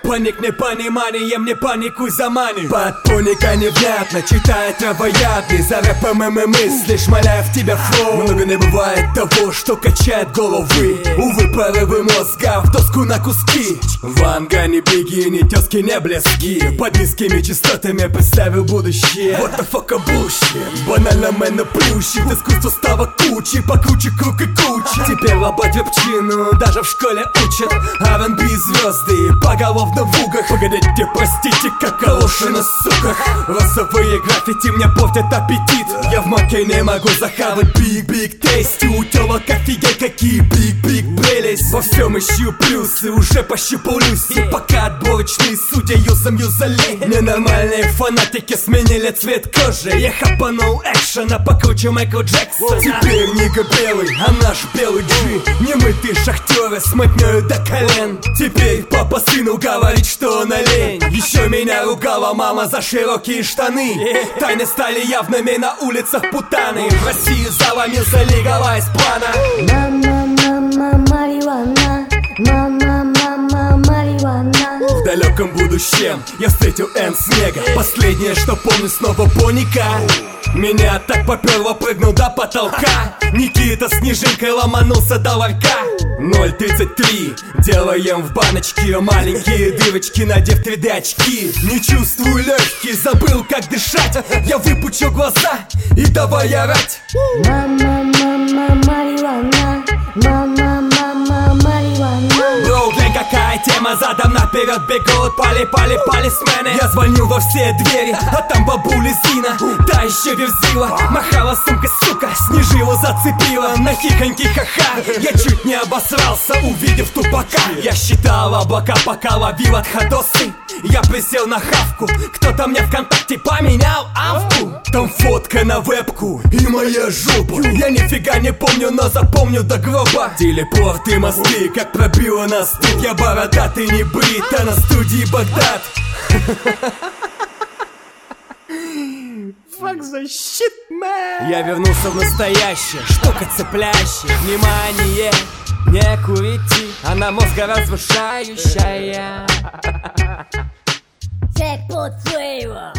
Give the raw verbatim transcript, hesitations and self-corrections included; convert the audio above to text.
Паник непониманием, не паникуй за мани. Подпуника невнятно, читает травоядный. За рэпом и мысли, шмаляя в тебя флоу. Много не бывает того, что качает головы. Увы, порывы мозга в доску на куски. Ванга не беги, ни тёзки не блески. Под низкими частотами представил будущее. What the fuck a bullshit. Банально мэн плющит, искусство стало кучей. Покруче круг и куча. Теперь лобать вебчину даже в школе учат. ар энд би звезды поголовно в угах. Погодите, простите, как калоши на суках. Розовые граффити мне портят аппетит. Я в маке не могу захавать биг-биг тейсти. У тёлок офигеть какие биг-биг прелесть. Во всем ищу плюсы, уже пощупал люси. Пока отборочные судья юзом юзали. Ненормальные фанатики сменили цвет кожи. Я хапанул экшена покруче Майкла Джексона. Теперь нига белый, а наш белый джи. Немытые шахтеры с мотнёю до колен. Теперь папа сыну говорит, что он олень. Еще меня ругала мама за широкие штаны. Тайны стали явными на улицах Путаны. В России заломился легалайз плана. Мама, мама, марихуана. Мама, мама, марихуана. В далеком будущем я встретил Эн Снега. Последнее, что помню, снова Боника. Меня так поперло, прыгнул до потолка. Никита снежинкой ломанулся до ларька. ноль тридцать три, делаем в баночке маленькие дырочки, надев три дэ очки. Не чувствую легкие, забыл как дышать. Я выпучу глаза и давай орать. Мама, мама, марихуана. Мама, мама, марихуана. Броу, глянь, какая тема, задом наперед бегут пали-пали полисмены. Я звонил во все двери, а там бабуля Зина. Та еще верзила, махала сумкой, сука. Снежила, зацепила, на хихоньки ха-ха. Я чуть не обосрался, увидев тупака. Я считал облака, пока ловил отходосы. Я присел на хавку, кто-то мне ВКонтакте поменял авку. Там фотка на вебку и моя жопа. Я нифига не помню, но запомню до гроба. Телепорт и мосты, как пробило нас тут. Я бородатый не брит, а на студии Багдад. Fuck the shit, man. Я вернулся в настоящее, штука цепляющая. Внимание, не курите, она мозгоразвышающая. Jackpot flavor.